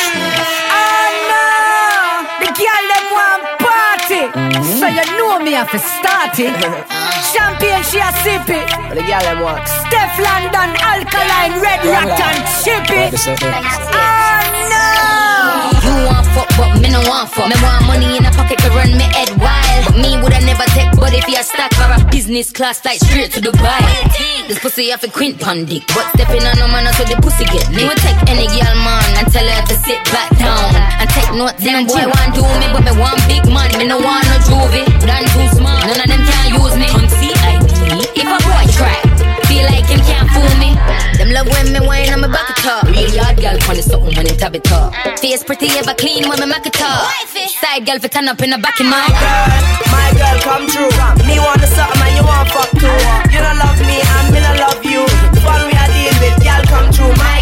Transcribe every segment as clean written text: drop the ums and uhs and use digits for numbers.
The girl them want party, so you know me have to start it. Champagne she a sip it. The girl them want Steph London, Alkaline, Red Rock and chip it. You want fuck, but me no want fuck. Me want money in a pocket to run me head wild. But me woulda never take, but if you a stock or a business class flight straight to Dubai. This pussy have a quint pon dick, but stepping on no man so the pussy get. Me will take any girl man and tell her to sit back down and take notes. Them boy want do me, but me want big man. Me no want no juvie, done too small. None of them can use me. On CID, if a boy try, feel like him can't fool me. Them love when me whine on my back of top. Real yard girl funny something when him tab it up. Face pretty ever clean when me make it up. Side girl for turn up in the back of my girl come true. Me want the something and you want fuck too. You don't love me and me don't love you. Fun we are deal with, girl come true. My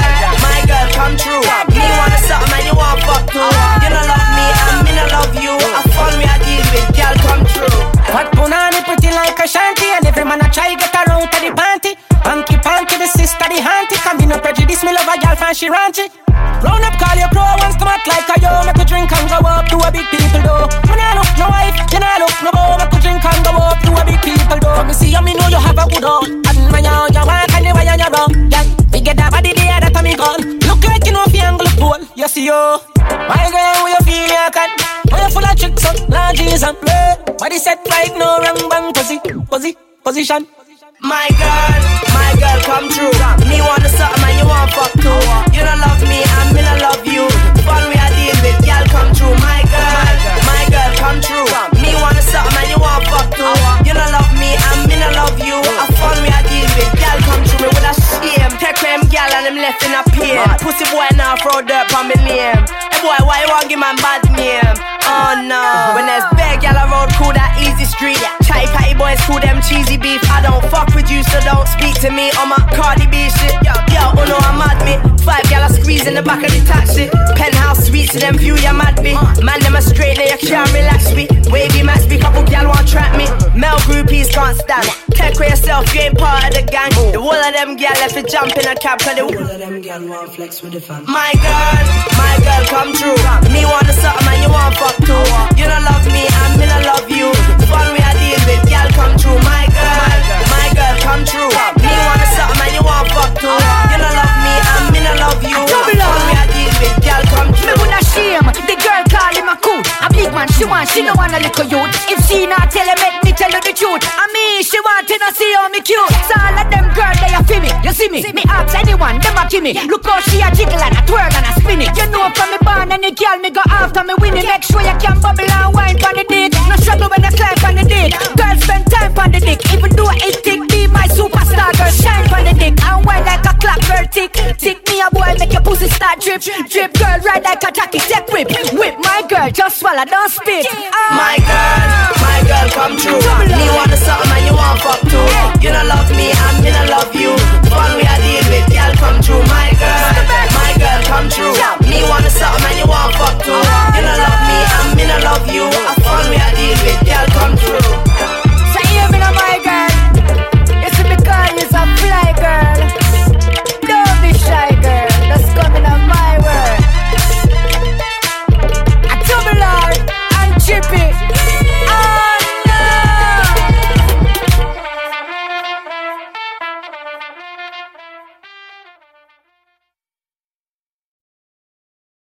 girl come true. Me want the something and you want fuck too. You don't love me and me don't love you. A fun we are deal with, girl come true. What punani pretty like a shanty, and every man a try get her out of the panty. Panky, the sister, the auntie. Come in no prejudice, me love a girl fan, she ranchy. Round up, call your pro, once come out like a yo. Make a drink and go up to a big people though. When I look no wife, you know look no bow. Make a drink and go up to a big people though. From me see you, me know you have a good old. And when you walk and the way you run, yeah. We get that body there, that me gone. Look like you know if you angle the pole, you see yo. My girl, where you feel you can. Where you full of tricks up, larges and play. Body set right, no wrong bang, position. My girl come true. Me want the something and you want fuck too. You don't love me and me don't love you. Fun we are deal with, girl come true. My girl come true. Me want the something and you want fuck too. You don't love me and me don't love you. A fun we are deal with, girl come true. Me with a shame. Take them girl and them left in a pain. Pussy boy now throw dirt on me name. Hey boy, why you want give man bad name? Oh no. When there's big y'all road cool that easy street. Chai patty boys cool them cheesy beef. I don't fuck with you, so don't speak to me on my Cardi B shit. Yo, oh no, I'm mad me. 5 gal are squeeze in the back of the taxi. Penthouse suites to them view, you mad me. Man, them a straight, now you can't relax me. Wavy max, be couple gal want trap me. Male groupies can't stand. Take for yourself, you ain't part of the gang. The whole of them gal left to jump in a cab, cause the whole of them gal want flex with the fam. My girl come true. Me want the something and you want fuck too. You don't love me and me don't love you. Fun we are deal with, gal come true. My girl come true. Me want the something and you want fuck too. You don't love me and me don't love you. Fun we are deal with, gal come true. Me woulda shame, the girl call him a coot. A big man she want, she no want a little youth. If she not tell him, make me tell her the truth. I mean, she want to not see how me cute. So all of them girls they a feel me. You see me? Me ask anyone, them a kill me. Look how she a jiggle and a twirl and a spin it. You know from me born and the girl me go after me winning. Make sure you can bubble and wine pon the dick. No struggle when you climb pon the dick. Girls spend time pon the dick. Even though it tick, be my superstar girl. Shine pon the dick and wine like a clock girl tick. Tick me a boy, make your pussy start drip. Drip girl ride like a jockey, take whip. Whip my girl, just swallow, don't spit. My girl come true. Me want the something and you want fuck too. You don't love me and me don't love you. Fun we